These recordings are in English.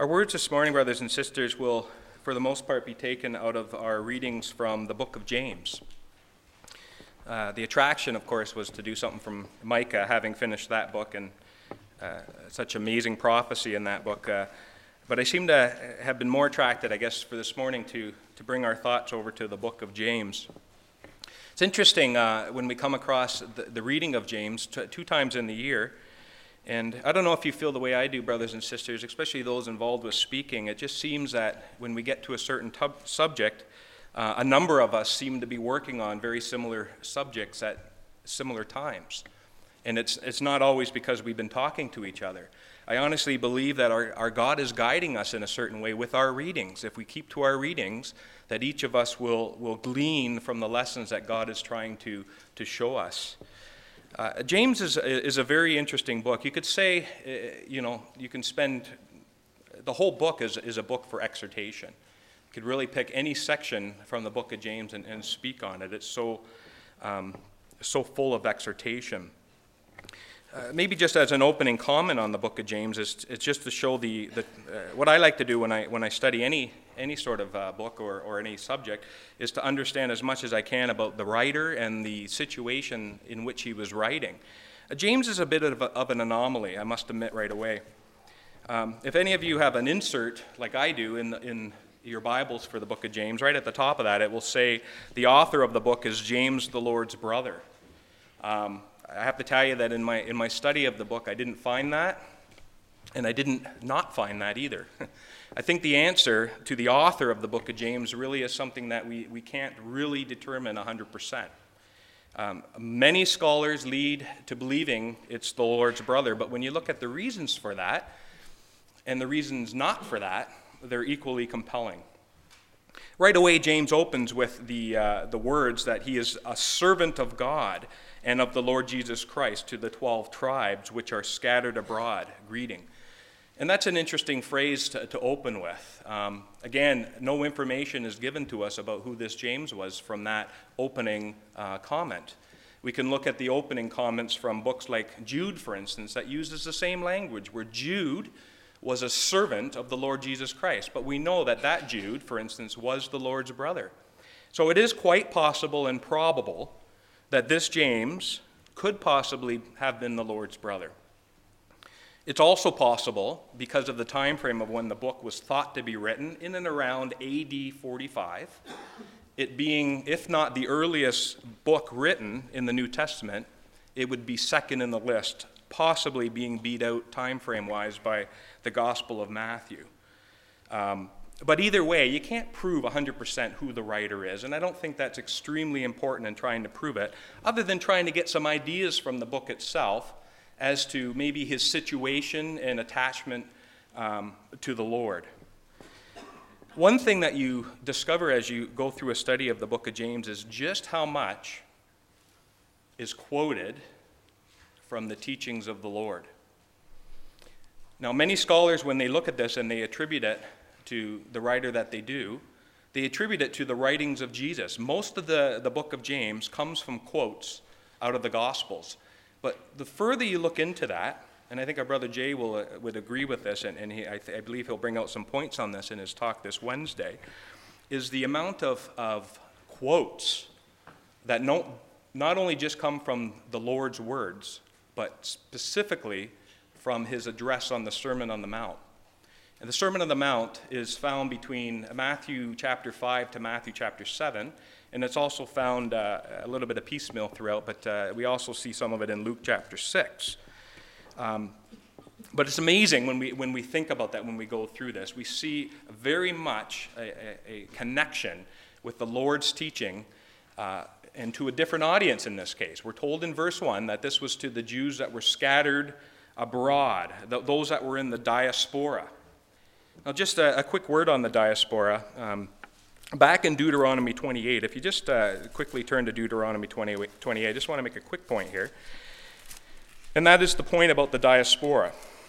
Our words this morning, brothers and sisters, will, for the most part, be taken out of our readings from the book of James. The attraction, of course, was to do something from Micah, having finished that book, and such amazing prophecy in that book. But I seem to have been more attracted, I guess, for this morning to bring our thoughts over to the book of James. It's interesting when we come across the reading of James two times in the year. And I don't know if you feel the way I do, brothers and sisters, especially those involved with speaking. It just seems that when we get to a certain subject, a number of us seem to be working on very similar subjects at similar times. And it's not always because we've been talking to each other. I honestly believe that our God is guiding us in a certain way with our readings. If we keep to our readings, that each of us will glean from the lessons that God is trying to show us. James is a very interesting book. You could say, you can spend, the whole book is a book for exhortation. You could really pick any section from the book of James and speak on it. It's so full of exhortation. Maybe just as an opening comment on the book of James, it's just to show what I like to do when I study any sort of book or any subject is to understand as much as I can about the writer and the situation in which he was writing. James is a bit of an anomaly, I must admit right away. If any of you have an insert, like I do, in your Bibles for the book of James, right at the top of that it will say the author of the book is James, the Lord's brother. I have to tell you that in my study of the book, I didn't find that, and I didn't not find that either. I think the answer to the author of the book of James really is something that we can't really determine 100%. Many scholars lead to believing it's the Lord's brother, but when you look at the reasons for that and the reasons not for that, they're equally compelling. Right away, James opens with the words that he is a servant of God and of the Lord Jesus Christ to the 12 tribes which are scattered abroad, greeting. And that's an interesting phrase to open with. Again, no information is given to us about who this James was from that opening comment. We can look at the opening comments from books like Jude, for instance, that uses the same language, where Jude was a servant of the Lord Jesus Christ. But we know that Jude, for instance, was the Lord's brother. So it is quite possible and probable that this James could possibly have been the Lord's brother. It's also possible, because of the time frame of when the book was thought to be written, in and around AD 45, it being, if not the earliest book written in the New Testament, it would be second in the list, possibly being beat out time frame-wise by the Gospel of Matthew. But either way, you can't prove 100% who the writer is, and I don't think that's extremely important in trying to prove it, other than trying to get some ideas from the book itself as to maybe his situation and attachment to the Lord. One thing that you discover as you go through a study of the book of James is just how much is quoted from the teachings of the Lord. Now, many scholars, when they look at this and they attribute it to the writer that they attribute it to the writings of Jesus. Most of the book of James comes from quotes out of the Gospels. But the further you look into that, and I think our brother Jay would agree with this, and I believe he'll bring out some points on this in his talk this Wednesday, is the amount of quotes that not only just come from the Lord's words, but specifically from his address on the Sermon on the Mount. And the Sermon on the Mount is found between Matthew chapter 5 to Matthew chapter 7, and it's also found a little bit of piecemeal throughout, but we also see some of it in Luke chapter 6. But it's amazing when we think about that, when we go through this. We see very much a connection with the Lord's teaching and to a different audience in this case. We're told in verse 1 that this was to the Jews that were scattered abroad, those that were in the diaspora. Now, just a quick word on the diaspora. Back in Deuteronomy 28, if you just quickly turn to Deuteronomy 28, I just want to make a quick point here. And that is the point about the diaspora,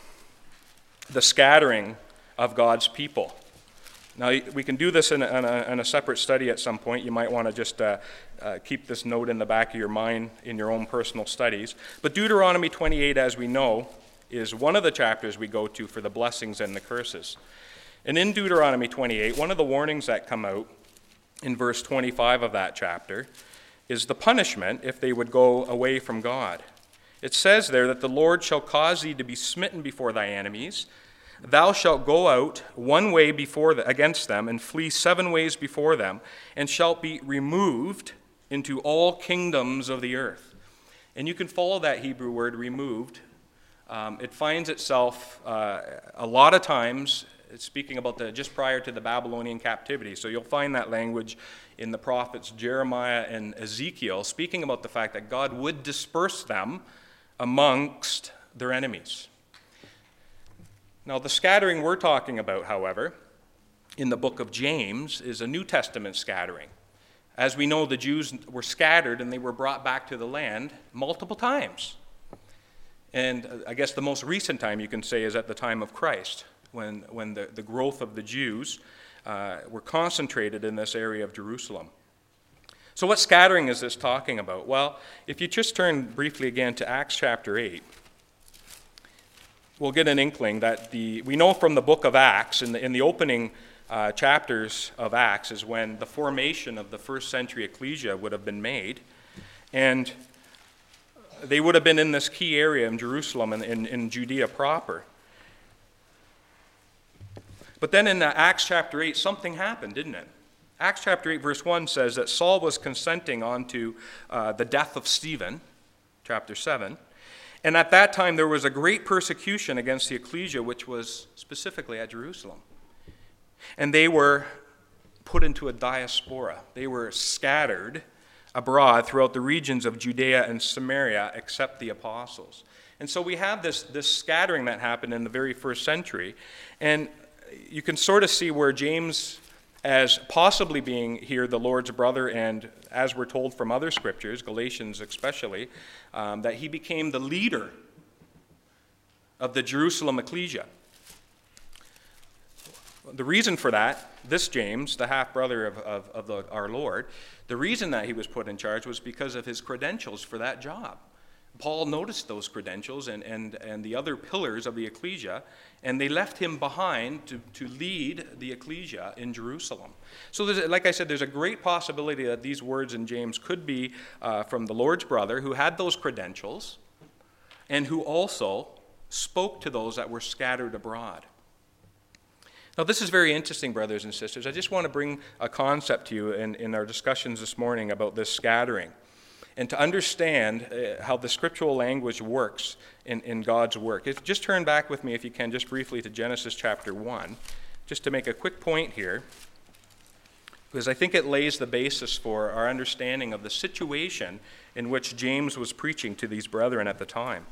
the scattering of God's people. Now, we can do this in a separate study at some point. You might want to just keep this note in the back of your mind in your own personal studies. But Deuteronomy 28, as we know, is one of the chapters we go to for the blessings and the curses. And in Deuteronomy 28, one of the warnings that come out in verse 25 of that chapter is the punishment if they would go away from God. It says there that the Lord shall cause thee to be smitten before thy enemies. Thou shalt go out one way against them, and flee 7 ways before them, and shalt be removed into all kingdoms of the earth. And you can follow that Hebrew word, removed. It finds itself a lot of times speaking about just prior to the Babylonian captivity. So you'll find that language in the prophets Jeremiah and Ezekiel, speaking about the fact that God would disperse them amongst their enemies. Now, the scattering we're talking about, however, in the book of James is a New Testament scattering. As we know, the Jews were scattered and they were brought back to the land multiple times. And I guess the most recent time you can say is at the time of Christ, when the growth of the Jews were concentrated in this area of Jerusalem. So what scattering is this talking about? Well, if you just turn briefly again to Acts chapter 8, we'll get an inkling that we know from the book of Acts, in the opening chapters of Acts is when the formation of the first century ecclesia would have been made. And they would have been in this key area in Jerusalem and in Judea proper. But then in Acts chapter 8, something happened, didn't it? Acts chapter 8, verse 1 says that Saul was consenting unto the death of Stephen, chapter 7. And at that time, there was a great persecution against the ecclesia, which was specifically at Jerusalem. And they were put into a diaspora. They were scattered abroad throughout the regions of Judea and Samaria, except the apostles. And so we have this scattering that happened in the very first century. And you can sort of see where James, as possibly being here the Lord's brother, and as we're told from other scriptures, Galatians especially, that he became the leader of the Jerusalem ecclesia. The reason for that, this James, the half-brother of our Lord, the reason that he was put in charge was because of his credentials for that job. Paul noticed those credentials and the other pillars of the ecclesia, and they left him behind to lead the ecclesia in Jerusalem. So like I said, there's a great possibility that these words in James could be from the Lord's brother, who had those credentials and who also spoke to those that were scattered abroad. Now, this is very interesting, brothers and sisters. I just want to bring a concept to you in our discussions this morning about this scattering, and to understand how the scriptural language works in God's work. Just turn back with me, if you can, just briefly to Genesis chapter 1, just to make a quick point here, because I think it lays the basis for our understanding of the situation in which James was preaching to these brethren at the time.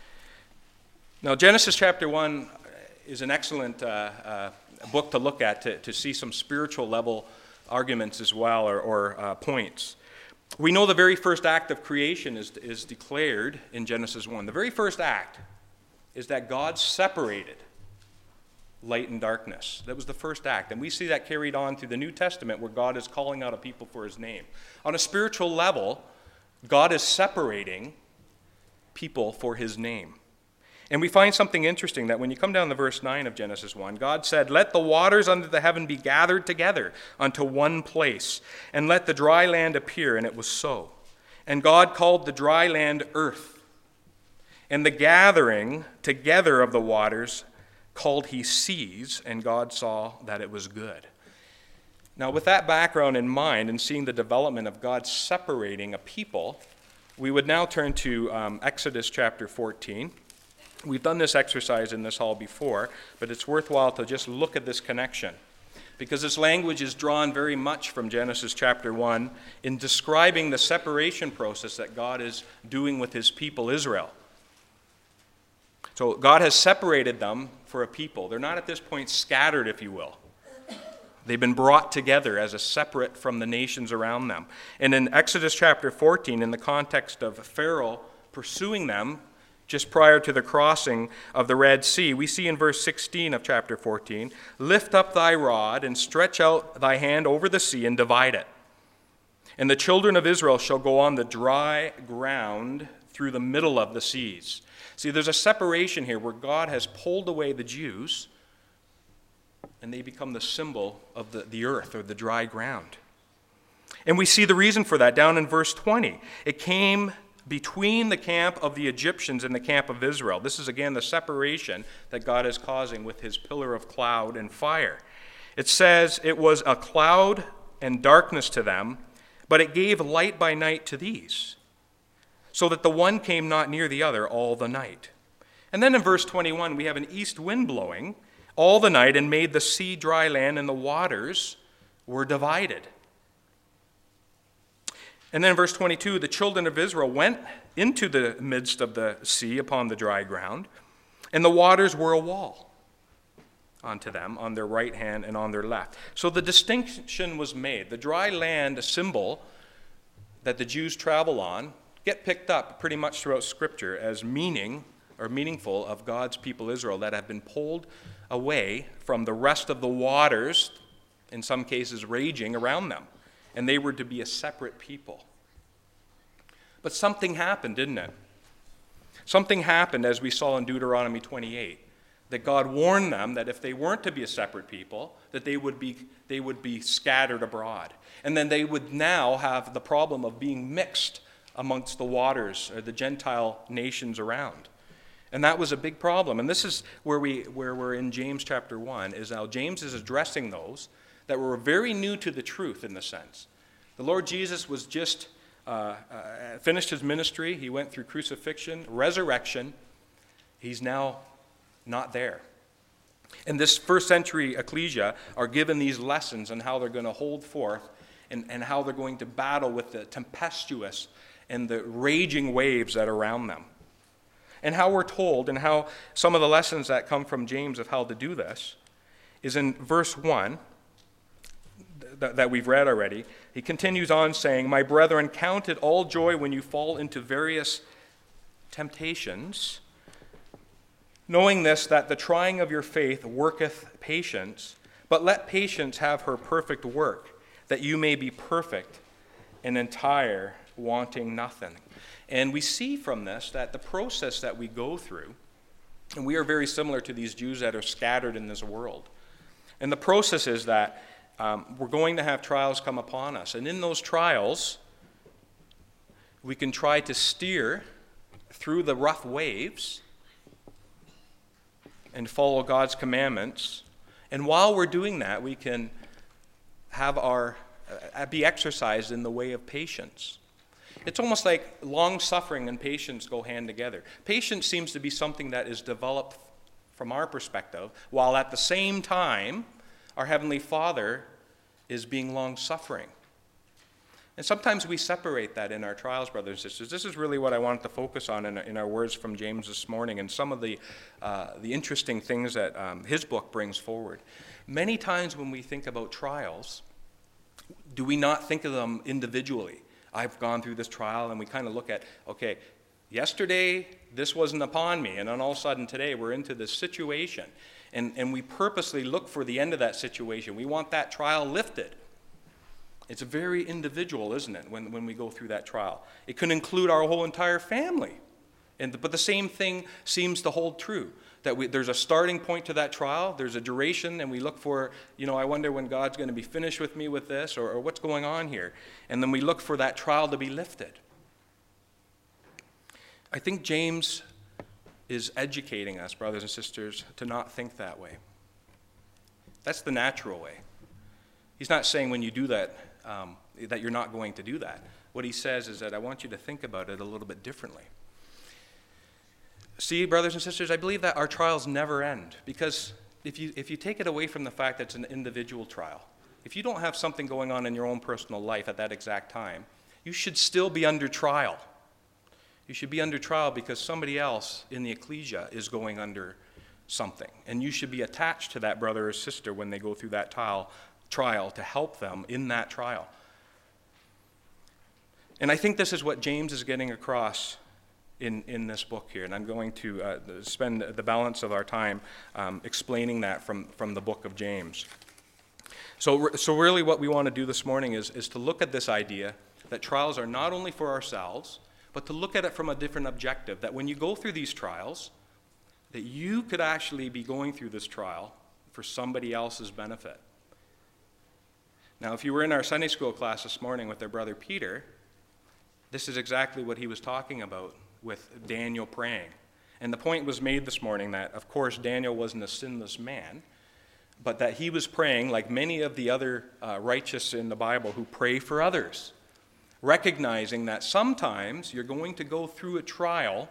Now, Genesis chapter 1 is an excellent book to look at to see some spiritual level arguments as well, or points. We know the very first act of creation is declared in Genesis 1. The very first act is that God separated light and darkness. That was the first act. And we see that carried on through the New Testament, where God is calling out a people for his name. On a spiritual level, God is separating people for his name. And we find something interesting, that when you come down to verse 9 of Genesis 1, God said, "Let the waters under the heaven be gathered together unto one place, and let the dry land appear." And it was so. And God called the dry land earth, and the gathering together of the waters called he seas, and God saw that it was good. Now, with that background in mind, and seeing the development of God separating a people, we would now turn to Exodus chapter 14. We've done this exercise in this hall before, but it's worthwhile to just look at this connection, because this language is drawn very much from Genesis chapter 1 in describing the separation process that God is doing with his people Israel. So God has separated them for a people. They're not at this point scattered, if you will. They've been brought together as a separate from the nations around them. And in Exodus chapter 14, in the context of Pharaoh pursuing them just prior to the crossing of the Red Sea, we see in verse 16 of chapter 14, "Lift up thy rod and stretch out thy hand over the sea and divide it. And the children of Israel shall go on the dry ground through the middle of the seas." See, there's a separation here where God has pulled away the Jews, and they become the symbol of the earth or the dry ground. And we see the reason for that down in verse 20. It came between the camp of the Egyptians and the camp of Israel. This is again the separation that God is causing with his pillar of cloud and fire. It says it was a cloud and darkness to them, but it gave light by night to these, so that the one came not near the other all the night. And then in verse 21, we have an east wind blowing all the night and made the sea dry land, and the waters were divided. And then in verse 22, the children of Israel went into the midst of the sea upon the dry ground, and the waters were a wall unto them on their right hand and on their left. So the distinction was made. The dry land, a symbol that the Jews travel on, get picked up pretty much throughout Scripture as meaningful of God's people Israel that have been pulled away from the rest of the waters, in some cases raging around them. And they were to be a separate people. But something happened, didn't it? Something happened, as we saw in Deuteronomy 28, that God warned them that if they weren't to be a separate people, that they would be scattered abroad. And then they would now have the problem of being mixed amongst the waters or the Gentile nations around. And that was a big problem. And this is where we're in James chapter 1, is now James is addressing those that were very new to the truth in the sense. The Lord Jesus was just finished his ministry. He went through crucifixion, resurrection. He's now not there. And this first century ecclesia are given these lessons on how they're going to hold forth and how they're going to battle with the tempestuous and the raging waves that are around them. And how we're told, and how some of the lessons that come from James of how to do this, is in verse 1 that we've read already. He continues on saying, "My brethren, count it all joy when you fall into various temptations, knowing this, that the trying of your faith worketh patience, but let patience have her perfect work, that you may be perfect and entire, wanting nothing." And we see from this that the process that we go through, and we are very similar to these Jews that are scattered in this world. And the process is that we're going to have trials come upon us. And in those trials, we can try to steer through the rough waves and follow God's commandments. And while we're doing that, we can have be exercised in the way of patience. It's almost like long-suffering and patience go hand together. Patience seems to be something that is developed from our perspective, while at the same time, our Heavenly Father is being long-suffering. And sometimes we separate that in our trials, brothers and sisters. This is really what I wanted to focus on in our words from James this morning, and some of the interesting things that his book brings forward. Many times when we think about trials, do we not think of them individually? I've gone through this trial, and we kind of look at, okay, yesterday this wasn't upon me, and then all of a sudden today we're into this situation. And we purposely look for the end of that situation. We want that trial lifted. It's very individual, isn't it, when we go through that trial? It can include our whole entire family. But the same thing seems to hold true, that there's a starting point to that trial, there's a duration, and we look for, I wonder when God's going to be finished with me with this, or what's going on here. And then we look for that trial to be lifted. I think James is educating us, brothers and sisters, to not think that way. That's the natural way. He's not saying when you do that, that you're not going to do that. What he says is that I want you to think about it a little bit differently. See, brothers and sisters, I believe that our trials never end, because if you take it away from the fact that it's an individual trial, if you don't have something going on in your own personal life at that exact time, you should still be under trial. You should be under trial because somebody else in the ecclesia is going under something. And you should be attached to that brother or sister when they go through that trial to help them in that trial. And I think this is what James is getting across in this book here. And I'm going to spend the balance of our time explaining that from the book of James. So really what we want to do this morning is to look at this idea that trials are not only for ourselves, but to look at it from a different objective, that when you go through these trials, that you could actually be going through this trial for somebody else's benefit. Now, if you were in our Sunday school class this morning with their brother Peter, this is exactly what he was talking about with Daniel praying. And the point was made this morning that, of course, Daniel wasn't a sinless man, but that he was praying like many of the other righteous in the Bible who pray for others, recognizing that sometimes you're going to go through a trial,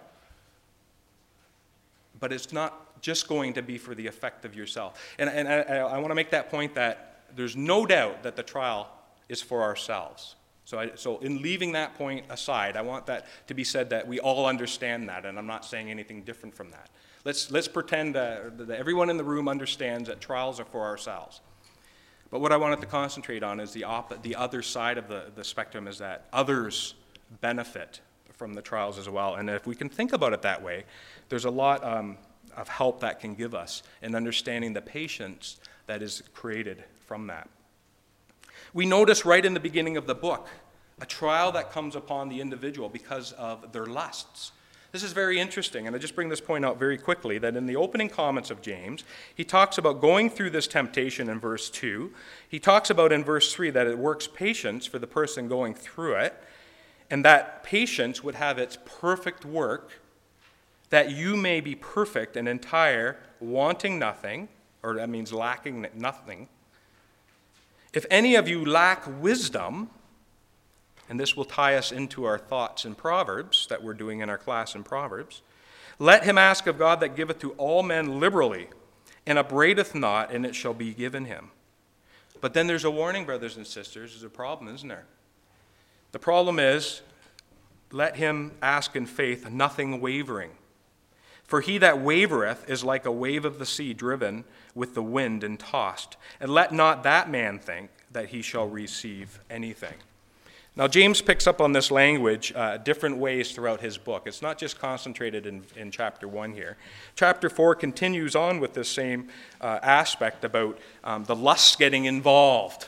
but it's not just going to be for the effect of yourself. And I want to make that point that there's no doubt that the trial is for ourselves. So in leaving that point aside, I want that to be said that we all understand that, and I'm not saying anything different from that. Let's pretend that everyone in the room understands that trials are for ourselves. But what I wanted to concentrate on is the other side of the spectrum, is that others benefit from the trials as well. And if we can think about it that way, there's a lot of help that can give us in understanding the patience that is created from that. We notice right in the beginning of the book a trial that comes upon the individual because of their lusts. This is very interesting, and I just bring this point out very quickly, that in the opening comments of James, he talks about going through this temptation in verse 2. He talks about in verse 3 that it works patience for the person going through it, and that patience would have its perfect work, that you may be perfect and entire, wanting nothing, or that means lacking nothing. If any of you lack wisdom, and this will tie us into our thoughts in Proverbs that we're doing in our class in Proverbs, let him ask of God that giveth to all men liberally, and upbraideth not, and it shall be given him. But then there's a warning, brothers and sisters. There's a problem, isn't there? The problem is, let him ask in faith, nothing wavering. For he that wavereth is like a wave of the sea driven with the wind and tossed. And let not that man think that he shall receive anything. Now, James picks up on this language different ways throughout his book. It's not just concentrated in chapter 1 here. Chapter 4 continues on with this same aspect about the lusts getting involved.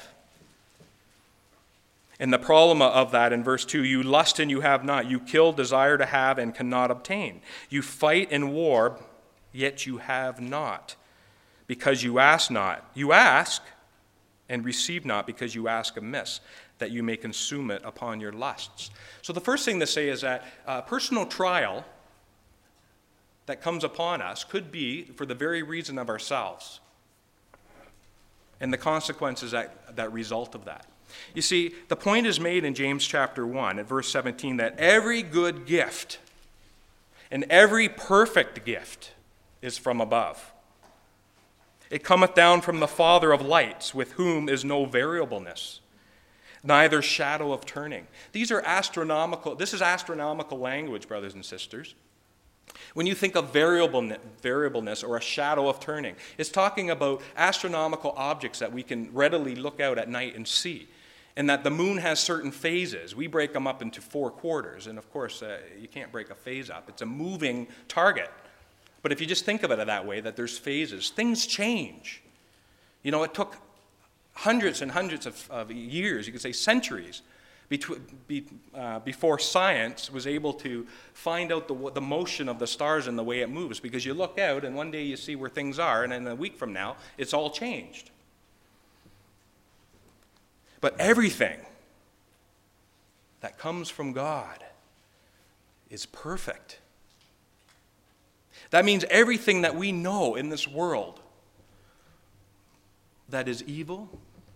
And the problem of that in verse 2, you lust and you have not. You kill, desire to have, and cannot obtain. You fight in war, yet you have not, because you ask not. You ask and receive not, because you ask amiss, that you may consume it upon your lusts. So the first thing to say is that personal trial that comes upon us could be for the very reason of ourselves and the consequences that result of that. You see, the point is made in James chapter 1 at verse 17 that every good gift and every perfect gift is from above. It cometh down from the Father of lights, with whom is no variableness, neither shadow of turning. This is astronomical language, brothers and sisters. When you think of variableness or a shadow of turning, it's talking about astronomical objects that we can readily look out at night and see, and that the moon has certain phases. We break them up into 4 quarters, and of course, you can't break a phase up. It's a moving target. But if you just think of it that way, that there's phases, things change. You know, it took hundreds and hundreds of years, you could say centuries, before science was able to find out the motion of the stars and the way it moves. Because you look out, and one day you see where things are, and then a week from now, it's all changed. But everything that comes from God is perfect. That means everything that we know in this world that is evil,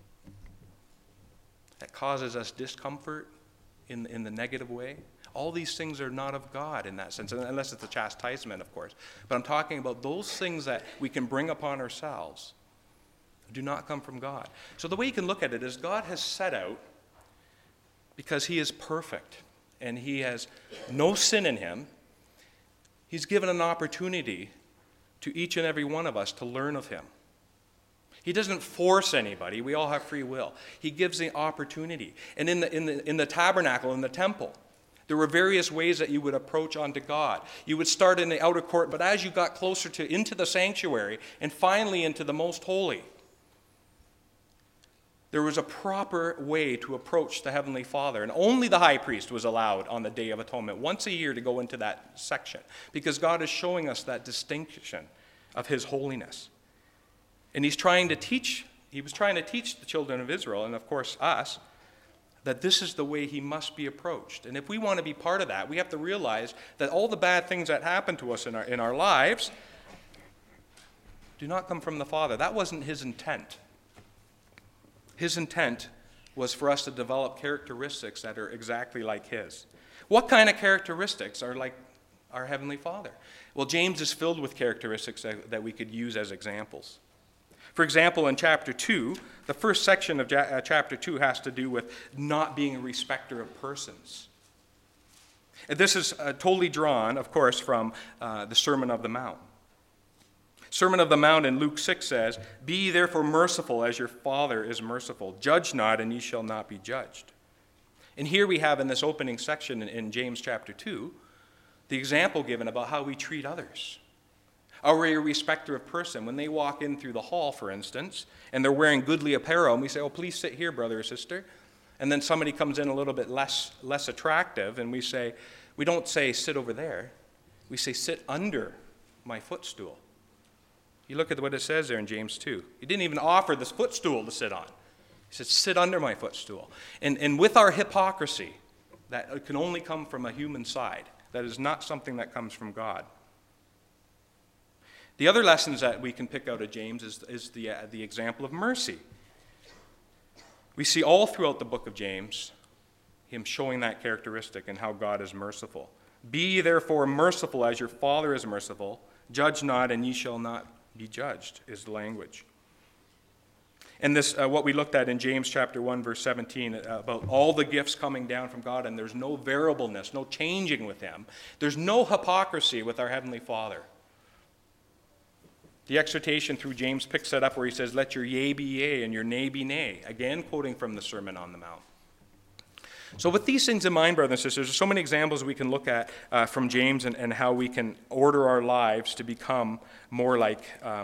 that causes us discomfort in the negative way, all these things are not of God in that sense, unless it's a chastisement, of course. But I'm talking about those things that we can bring upon ourselves do not come from God. So the way you can look at it is God has set out, because he is perfect and he has no sin in him, he's given an opportunity to each and every one of us to learn of him. He doesn't force anybody. We all have free will. He gives the opportunity. And in the tabernacle, in the temple, there were various ways that you would approach unto God. You would start in the outer court, but as you got closer into the sanctuary and finally into the most holy, There was a proper way to approach the Heavenly Father, and only the high priest was allowed on the Day of Atonement once a year to go into that section, because God is showing us that distinction of his holiness. And he was trying to teach the children of Israel, and of course us, that this is the way he must be approached. And if we want to be part of that, we have to realize that all the bad things that happen to us in our lives do not come from the Father. That wasn't his intent. His intent was for us to develop characteristics that are exactly like his. What kind of characteristics are like our Heavenly Father? Well, James is filled with characteristics that we could use as examples. For example, in chapter 2, the first section of chapter 2 has to do with not being a respecter of persons. And this is totally drawn, of course, from the Sermon of the Mount. Sermon of the Mount in Luke 6 says, "Be ye therefore merciful as your Father is merciful. Judge not, and ye shall not be judged." And here we have in this opening section in James chapter 2, the example given about how we treat others. Are we a respecter of person? When they walk in through the hall, for instance, and they're wearing goodly apparel, and we say, "Oh, please sit here, brother or sister." And then somebody comes in a little bit less attractive, and we don't say, "Sit over there." We say, "Sit under my footstool." You look at what it says there in James 2. He didn't even offer this footstool to sit on. He said, "Sit under my footstool." And with our hypocrisy, that can only come from a human side. That is not something that comes from God. The other lessons that we can pick out of James is the example of mercy. We see all throughout the book of James him showing that characteristic and how God is merciful. "Be ye therefore merciful as your Father is merciful. Judge not, and ye shall not be judged," is the language. And this, what we looked at in James chapter 1, verse 17, about all the gifts coming down from God, and there's no variableness, no changing with him. There's no hypocrisy with our Heavenly Father. The exhortation through James picks that up where he says, "Let your yea be yea and your nay be nay." Again, quoting from the Sermon on the Mount. So with these things in mind, brothers and sisters, there's so many examples we can look at from James and how we can order our lives to become more like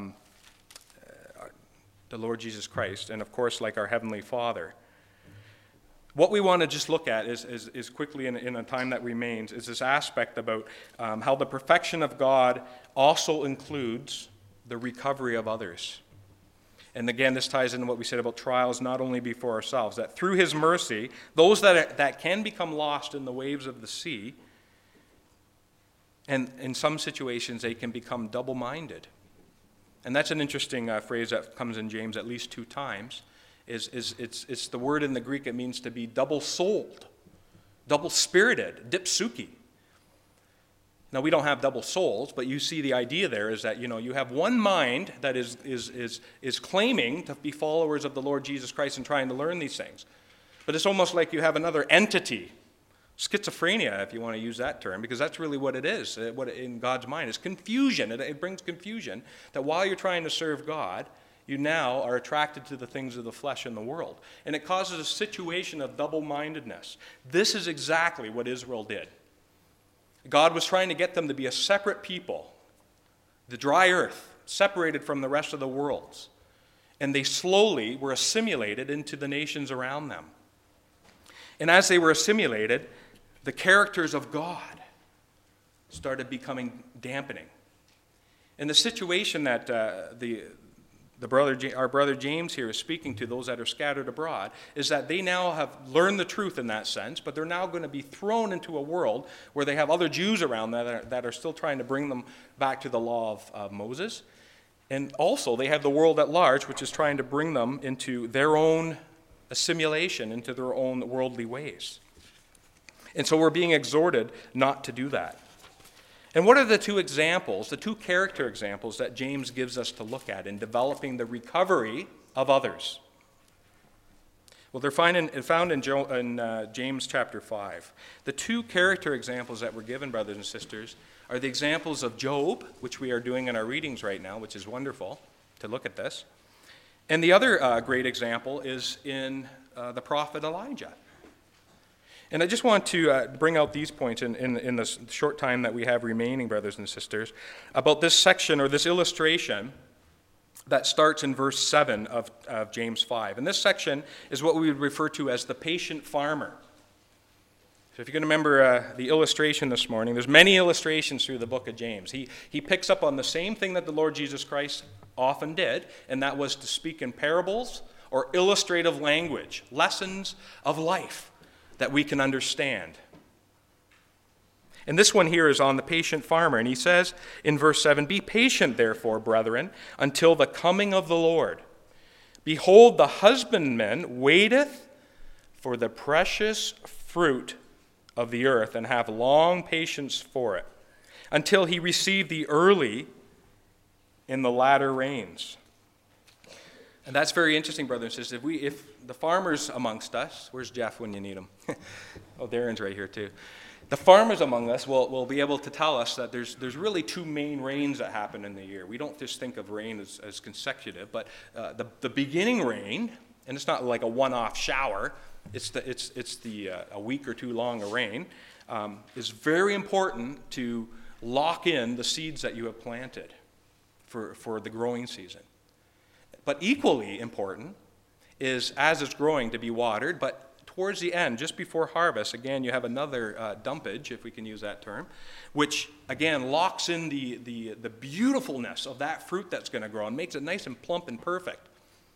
the Lord Jesus Christ, and of course like our Heavenly Father. What we want to just look at is quickly in a time that remains, is this aspect about how the perfection of God also includes the recovery of others. And again, this ties into what we said about trials, not only before ourselves, that through his mercy, those that can become lost in the waves of the sea, and in some situations they can become double-minded. And that's an interesting phrase that comes in James at least 2 times. It's the word in the Greek, it means to be double-souled, double-spirited, dipsuki. Now, we don't have double souls, but you see the idea there is that, you have one mind that is claiming to be followers of the Lord Jesus Christ and trying to learn these things. But it's almost like you have another entity, schizophrenia, if you want to use that term, because that's really what it is. What in God's mind is confusion. It brings confusion that while you're trying to serve God, you now are attracted to the things of the flesh and the world. And it causes a situation of double-mindedness. This is exactly what Israel did. God was trying to get them to be a separate people, the dry earth, separated from the rest of the world. And they slowly were assimilated into the nations around them. And as they were assimilated, the characters of God started becoming dampening. And the situation that our brother James here is speaking to those that are scattered abroad is that they now have learned the truth in that sense, but they're now going to be thrown into a world where they have other Jews around that are still trying to bring them back to the law of Moses. And also they have the world at large, which is trying to bring them into their own assimilation, into their own worldly ways. And so we're being exhorted not to do that. And what are the 2 examples, the 2 character examples that James gives us to look at in developing the recovery of others? Well, they're found in James chapter 5. The 2 character examples that were given, brothers and sisters, are the examples of Job, which we are doing in our readings right now, which is wonderful to look at this. And the other great example is in the prophet Elijah. And I just want to bring out these points in the short time that we have remaining, brothers and sisters, about this section or this illustration that starts in verse 7 of James 5. And this section is what we would refer to as the patient farmer. So if you can remember the illustration this morning, there's many illustrations through the book of James. He picks up on the same thing that the Lord Jesus Christ often did, and that was to speak in parables or illustrative language, lessons of life that we can understand. And this one here is on the patient farmer. And he says in verse 7, "Be patient, therefore, brethren, until the coming of the Lord. Behold, the husbandman waiteth for the precious fruit of the earth, and have long patience for it, until he receive the early in the latter rains." And that's very interesting, brothers and sisters. If the farmers amongst us, where's Jeff when you need him? Oh, Darren's right here too. The farmers among us will be able to tell us that there's really two main rains that happen in the year. We don't just think of rain as consecutive, but the beginning rain, and it's not like a one-off shower, it's a week or two long of rain, is very important to lock in the seeds that you have planted for the growing season. But equally important is, as it's growing, to be watered, but towards the end, just before harvest, again, you have another dumpage, if we can use that term, which, again, locks in the beautifulness of that fruit that's going to grow and makes it nice and plump and perfect.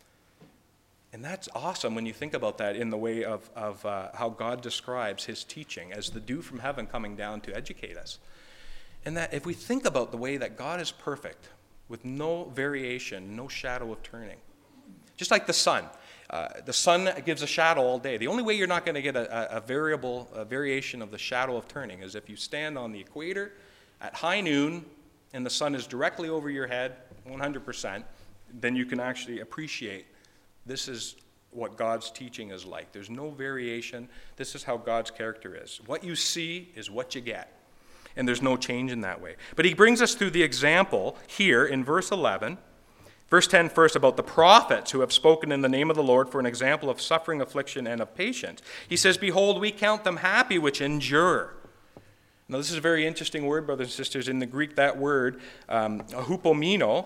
And that's awesome when you think about that in the way of how God describes his teaching as the dew from heaven coming down to educate us. And that if we think about the way that God is perfect, with no variation, no shadow of turning, just like the sun. The sun gives a shadow all day. The only way you're not going to get a variation of the shadow of turning is if you stand on the equator at high noon and the sun is directly over your head, 100%, then you can actually appreciate this is what God's teaching is like. There's no variation. This is how God's character is. What you see is what you get. And there's no change in that way. But he brings us through the example here in verse 11. Verse 10 first, about the prophets who have spoken in the name of the Lord for an example of suffering, affliction, and of patience. He says, "Behold, we count them happy which endure." Now this is a very interesting word, brothers and sisters. In the Greek, that word, hupomeno,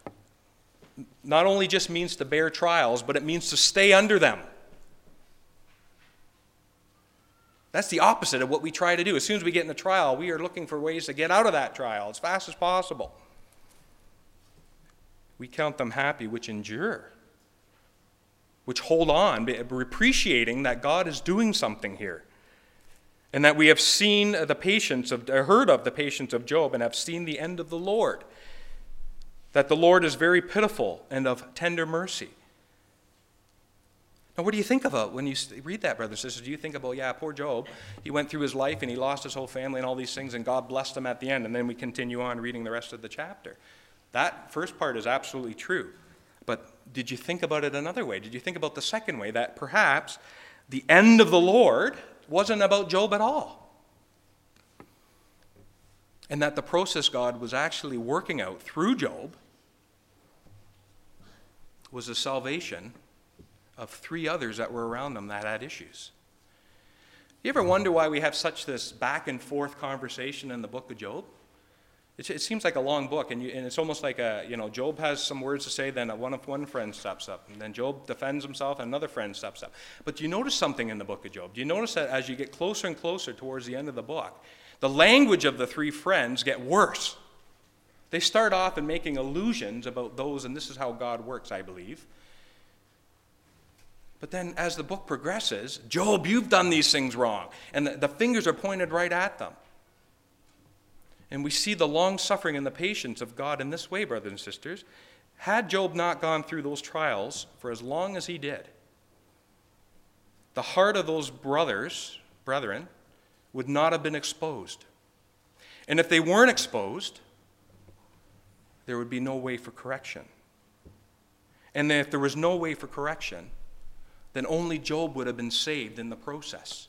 not only just means to bear trials, but it means to stay under them. That's the opposite of what we try to do. As soon as we get in a trial, we are looking for ways to get out of that trial as fast as possible. We count them happy which endure, which hold on, appreciating that God is doing something here, and that we have seen heard of the patience of Job, and have seen the end of the Lord, that the Lord is very pitiful and of tender mercy. Now, what do you think about when you read that, brothers and sisters? Do you think about, yeah, poor Job, he went through his life and he lost his whole family and all these things, and God blessed him at the end, and then we continue on reading the rest of the chapter? That first part is absolutely true. But did you think about it another way? Did you think about the second way, that perhaps the end of the Lord wasn't about Job at all? And that the process God was actually working out through Job was the salvation of 3 others that were around them that had issues. You ever wonder why we have such this back and forth conversation in the book of Job? It seems like a long book, and it's almost like Job has some words to say, then one friend steps up, and then Job defends himself, and another friend steps up. But do you notice something in the book of Job? Do you notice that as you get closer and closer towards the end of the book, the language of the 3 friends get worse? They start off in making allusions about those, and this is how God works, I believe. But then as the book progresses, Job, you've done these things wrong, and the fingers are pointed right at them. And we see the long suffering and the patience of God in this way, brothers and sisters. Had Job not gone through those trials for as long as he did, the heart of those brethren, would not have been exposed. And if they weren't exposed, there would be no way for correction. And then if there was no way for correction, then only Job would have been saved in the process.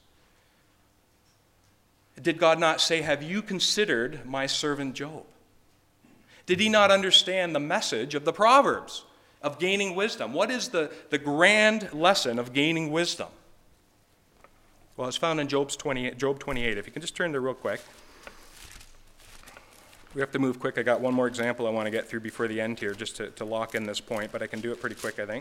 Did God not say, "Have you considered my servant Job"? Did he not understand the message of the Proverbs of gaining wisdom? What is the grand lesson of gaining wisdom? Well, it's found in Job 28. If you can just turn there real quick. We have to move quick. I got one more example I want to get through before the end here, just to lock in this point, but I can do it pretty quick, I think.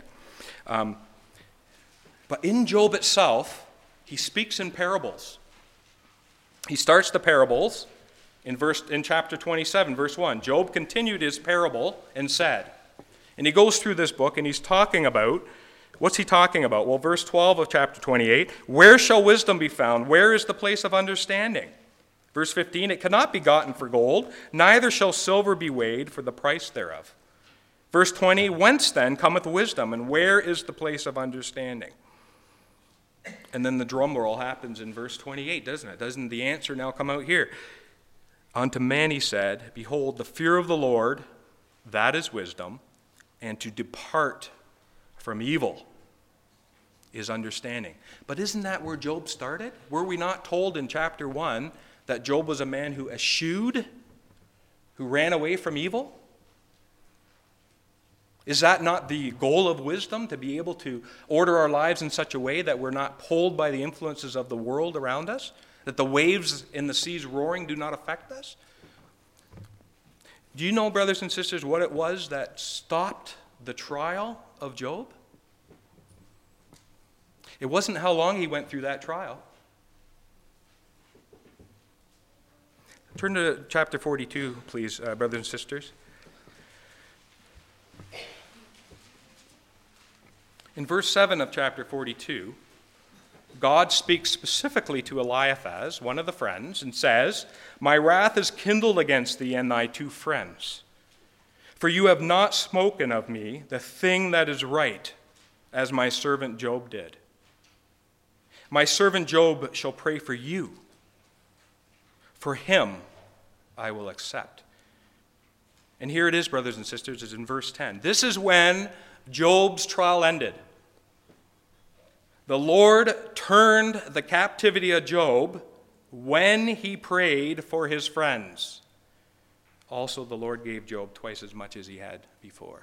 But in Job itself, he speaks in parables. He starts the parables in chapter 27, verse 1. Job continued his parable and said, and he goes through this book and he's talking about, what's he talking about? Well, verse 12 of chapter 28, where shall wisdom be found? Where is the place of understanding? Verse 15, it cannot be gotten for gold, neither shall silver be weighed for the price thereof. Verse 20, whence then cometh wisdom, and where is the place of understanding? And then the drum roll happens in verse 28, doesn't it? Doesn't the answer now come out here? Unto man he said, behold, the fear of the Lord, that is wisdom, and to depart from evil is understanding. But isn't that where Job started? Were we not told in chapter 1 that Job was a man who eschewed, who ran away from evil? Is that not the goal of wisdom, to be able to order our lives in such a way that we're not pulled by the influences of the world around us? That the waves in the seas roaring do not affect us? Do you know, brothers and sisters, what it was that stopped the trial of Job? It wasn't how long he went through that trial. Turn to chapter 42, please, brothers and sisters. In verse 7 of chapter 42, God speaks specifically to Eliphaz, one of the friends, and says, my wrath is kindled against thee and thy two friends. For you have not spoken of me the thing that is right, as my servant Job did. My servant Job shall pray for you. For him I will accept. And here it is, brothers and sisters, is in verse 10. This is when Job's trial ended. The Lord turned the captivity of Job when he prayed for his friends. Also, the Lord gave Job twice as much as he had before.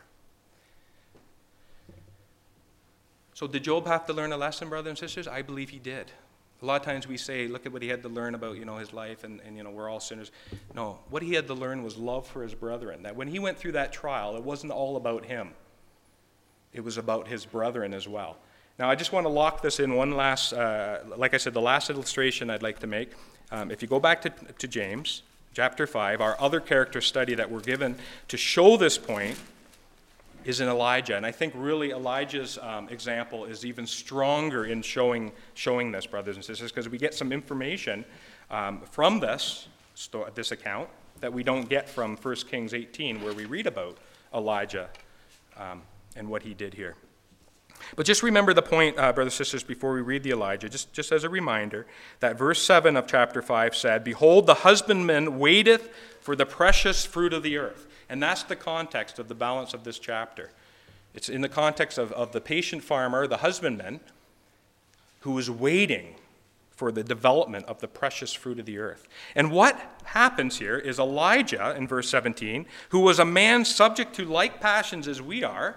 So did Job have to learn a lesson, brothers and sisters? I believe he did. A lot of times we say, look at what he had to learn about, his life, and we're all sinners. No, what he had to learn was love for his brethren. That when he went through that trial, it wasn't all about him. It was about his brethren as well. Now, I just want to lock this in one last, like I said, the last illustration I'd like to make. If you go back to James, chapter 5, our other character study that we're given to show this point is in Elijah. And I think really Elijah's example is even stronger in showing this, brothers and sisters, because we get some information from this account that we don't get from 1 Kings 18, where we read about Elijah and what he did here. But just remember the point, brothers and sisters, before we read the Elijah, just as a reminder, that verse 7 of chapter 5 said, behold, the husbandman waiteth for the precious fruit of the earth. And that's the context of the balance of this chapter. It's in the context of the patient farmer, the husbandman, who is waiting for the development of the precious fruit of the earth. And what happens here is Elijah, in verse 17, who was a man subject to like passions as we are,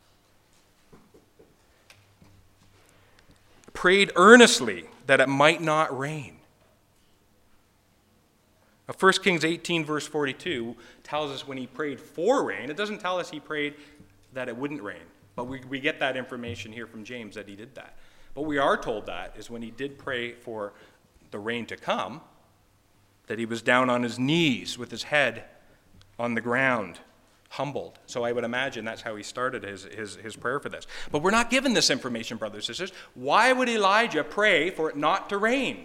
prayed earnestly that it might not rain. 1 Kings 18, verse 42, tells us when he prayed for rain. It doesn't tell us he prayed that it wouldn't rain. But we get that information here from James that he did that. But we are told that is when he did pray for the rain to come, that he was down on his knees with his head on the ground, humbled. So I would imagine that's how he started his prayer for this. But we're not given this information, brothers and sisters. Why would Elijah pray for it not to rain?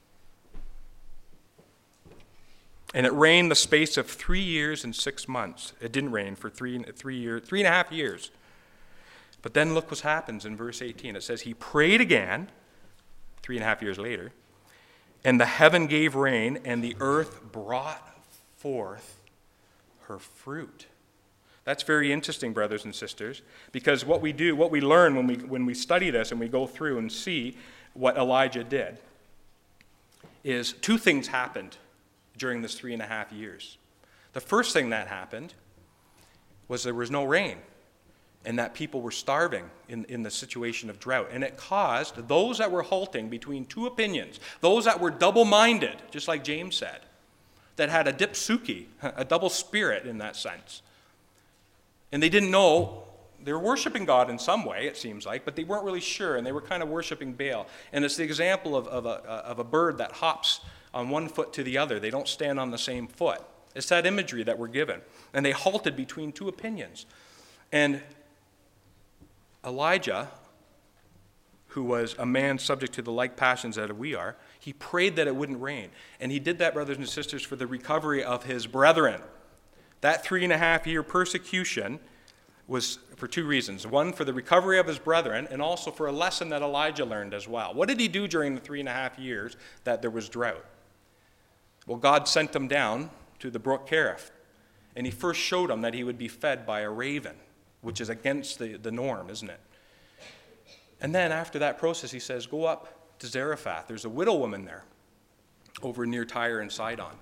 And it rained the space of 3 years and 6 months. It didn't rain for 3.5 years. But then look what happens in verse 18. It says, he prayed again, 3.5 years later, and the heaven gave rain, and the earth brought forth her fruit. That's very interesting, brothers and sisters, because what we learn when we study this and we go through and see what Elijah did is 2 things happened during this 3.5 years. The first thing that happened was there was no rain, and that people were starving in the situation of drought. And it caused those that were halting between 2 opinions, those that were double-minded, just like James said, that had a dipsuki, a double spirit in that sense. And they didn't know, they were worshiping God in some way, it seems like, but they weren't really sure, and they were kind of worshiping Baal. And it's the example of a bird that hops on one foot to the other. They don't stand on the same foot. It's that imagery that we're given. And they halted between two opinions. And Elijah, who was a man subject to the like passions that we are, he prayed that it wouldn't rain. And he did that, brothers and sisters, for the recovery of his brethren. That 3.5-year persecution was for two reasons. One, for the recovery of his brethren, and also for a lesson that Elijah learned as well. What did he do during the 3.5 years that there was drought? Well, God sent him down to the brook Kerith, and he first showed him that he would be fed by a raven, which is against the norm, isn't it? And then after that process, he says, go up to Zarephath. There's a widow woman there over near Tyre and Sidon.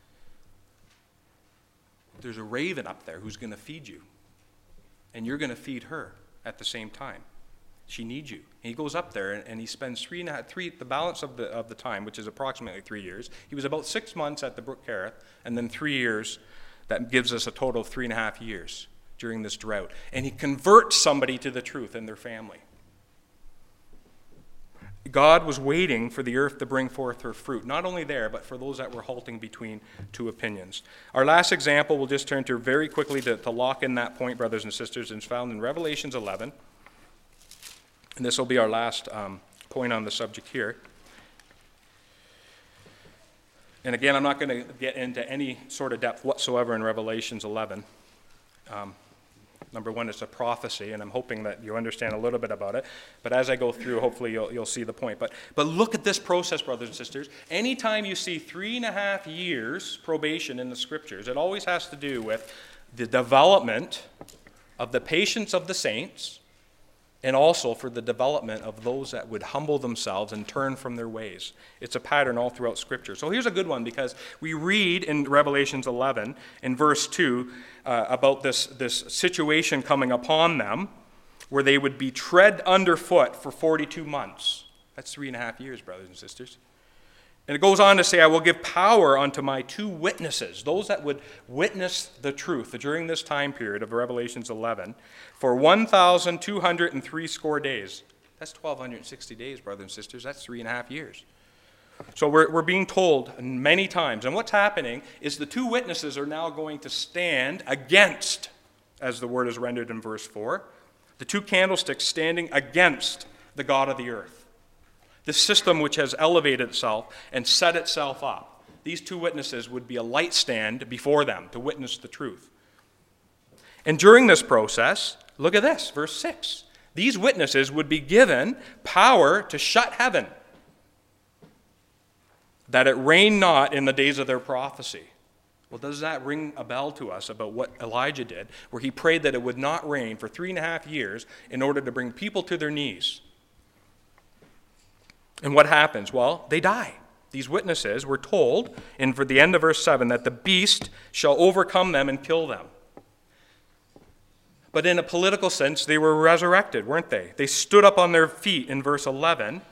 There's a raven up there who's going to feed you. And you're going to feed her at the same time. She needs you. And he goes up there and he spends the balance of the time, which is approximately 3 years. He was about 6 months at the brook Kerith, and then 3 years. That gives us a total of 3.5 years during this drought. And he converts somebody to the truth in their family. God was waiting for the earth to bring forth her fruit, not only there, but for those that were halting between two opinions. Our last example, we'll just turn to very quickly to lock in that point, brothers and sisters, and it's found in Revelations 11. And this will be our last point on the subject here. And again, I'm not going to get into any sort of depth whatsoever in Revelations 11. Number one, it's a prophecy, and I'm hoping that you understand a little bit about it. But as I go through, hopefully you'll see the point. But look at this process, brothers and sisters. Anytime you see 3.5 years probation in the Scriptures, it always has to do with the development of the patience of the saints, and also for the development of those that would humble themselves and turn from their ways. It's a pattern all throughout Scripture. So here's a good one, because we read in Revelations 11, in verse 2, about this situation coming upon them, where they would be tread underfoot for 42 months. That's 3.5 years, brothers and sisters. And it goes on to say, I will give power unto my 2 witnesses, those that would witness the truth during this time period of Revelations 11, for 1,260 days. That's 1,260 days, brothers and sisters. That's 3.5 years. So we're being told many times, and what's happening is the 2 witnesses are now going to stand against, as the word is rendered in verse 4, the 2 candlesticks standing against the God of the earth. The system which has elevated itself and set itself up. These 2 witnesses would be a light stand before them to witness the truth. And during this process, look at this, verse 6. These witnesses would be given power to shut heaven, that it rain not in the days of their prophecy. Well, does that ring a bell to us about what Elijah did, where he prayed that it would not rain for 3.5 years in order to bring people to their knees? And what happens? Well, they die. These witnesses were told, in for the end of verse 7, that the beast shall overcome them and kill them. But in a political sense, they were resurrected, weren't they? They stood up on their feet in verse 11.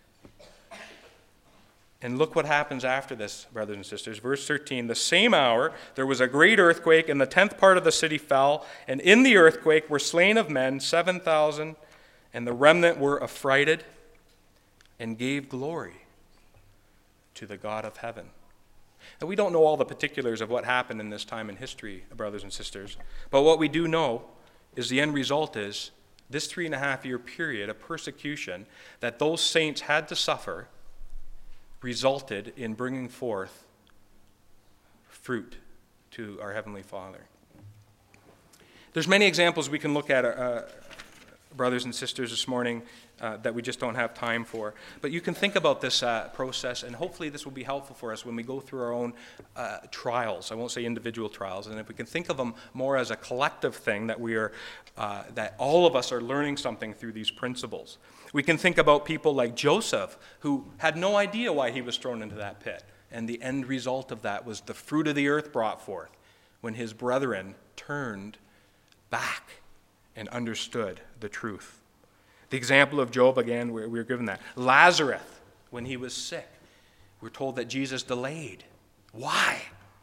And look what happens after this, brothers and sisters. Verse 13, the same hour there was a great earthquake, and the 10th part of the city fell. And in the earthquake were slain of men 7,000, and the remnant were affrighted, and gave glory to the God of heaven. Now, we don't know all the particulars of what happened in this time in history, brothers and sisters, but what we do know is the end result is this 3.5-year period of persecution that those saints had to suffer resulted in bringing forth fruit to our Heavenly Father. There's many examples we can look at, brothers and sisters, this morning that we just don't have time for. But you can think about this process, and hopefully this will be helpful for us when we go through our own trials. I won't say individual trials. And if we can think of them more as a collective thing, that all of us are learning something through these principles. We can think about people like Joseph, who had no idea why he was thrown into that pit. And the end result of that was the fruit of the earth brought forth when his brethren turned back and understood the truth. The example of Job, again, we're given that. Lazarus, when he was sick, we're told that Jesus delayed. Why?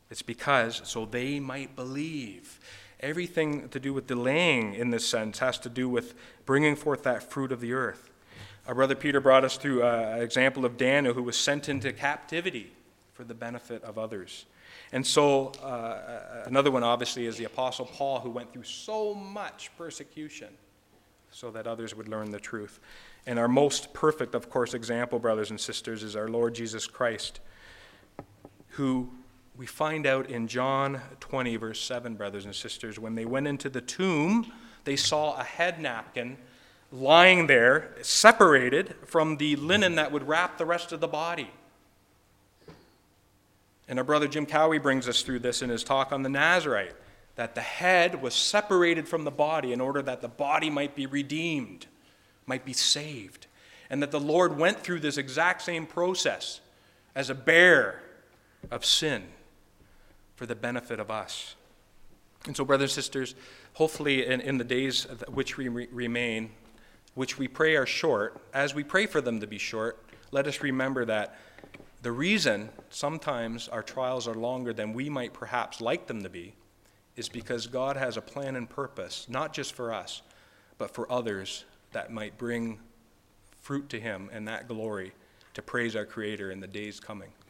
It's because so they might believe. Everything to do with delaying in this sense has to do with bringing forth that fruit of the earth. Our brother Peter brought us through an example of Daniel, who was sent into captivity for the benefit of others. And so another one, obviously, is the Apostle Paul, who went through so much persecution so that others would learn the truth. And our most perfect, of course, example, brothers and sisters, is our Lord Jesus Christ, who we find out in John 20, verse 7, brothers and sisters, when they went into the tomb, they saw a head napkin lying there, separated from the linen that would wrap the rest of the body. And our brother Jim Cowie brings us through this in his talk on the Nazarite, that the head was separated from the body in order that the body might be redeemed, might be saved. And that the Lord went through this exact same process as a bearer of sin for the benefit of us. And so, brothers and sisters, hopefully in the days which we remain, which we pray are short, as we pray for them to be short, let us remember that the reason sometimes our trials are longer than we might perhaps like them to be is because God has a plan and purpose, not just for us, but for others that might bring fruit to him and that glory to praise our Creator in the days coming.